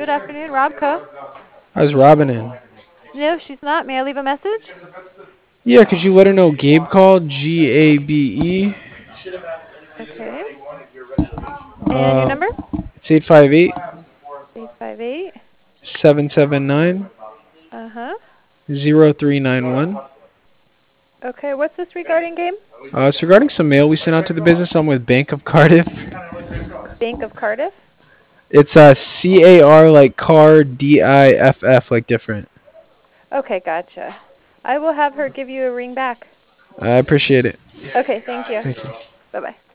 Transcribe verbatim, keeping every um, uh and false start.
afternoon, Robco. How's Robin in? No, she's not. May I leave a message? Yeah, could you let her know Gabe called? G A B E. Okay. And your Uh, number? it's eight five eight, eight five eight. seven seven nine, Uh-huh. zero three nine one. Okay, what's this regarding, game? Uh, it's regarding some mail we sent out to the business. I'm with Bank of Cardiff. Bank of Cardiff? It's uh, C A R like car, D I F F like different. Okay, gotcha. I will have her give you a ring back. I appreciate it. Okay, thank you. Thank you. Bye-bye.